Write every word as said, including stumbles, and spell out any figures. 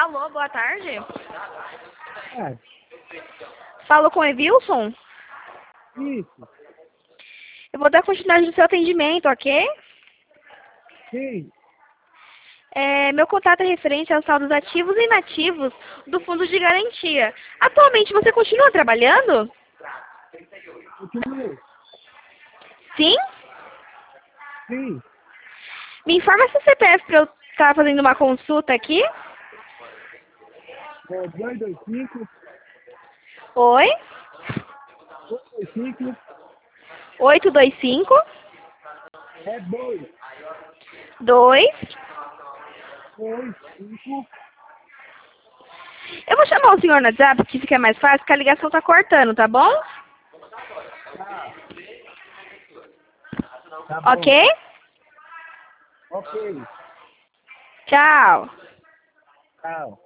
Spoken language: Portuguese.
Alô, boa tarde. É, Falo com o Evilson? isso, Eu vou dar continuidade no seu atendimento, ok? sim. É, meu contato é referente aos saldos ativos e inativos do Fundo de Garantia. Atualmente você continua trabalhando? Continue. Sim? Sim. Me informa seu C P F para eu estar fazendo uma consulta aqui. É dois dois cinco, Oi? dois dois cinco, oito dois cinco, é dois, dois. dois, cinco, Eu vou chamar o senhor no WhatsApp, que fica mais fácil, porque a ligação tá cortando, tá bom? tá, tá bom. Ok? Ok, Tchau. tchau.